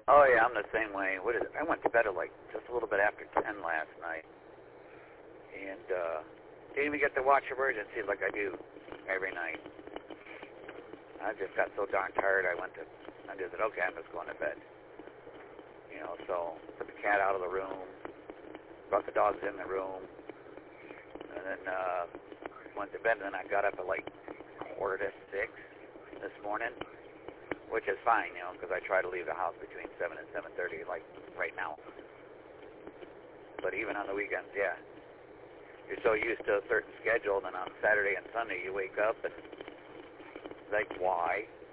Oh, yeah, I'm the same way. What is it? I went to bed at like just a little bit after 10 last night. And didn't even get to watch Emergency like I do every night. I just got so darn tired, I just said, okay, I'm just going to bed. You know, so put the cat out of the room, brought the dogs in the room, and then went to bed, and then I got up at like 5:45 this morning, which is fine, you know, because I try to leave the house between 7 and 7:30, like right now. But even on the weekends, yeah. You're so used to a certain schedule, and then on Saturday and Sunday you wake up and like, why?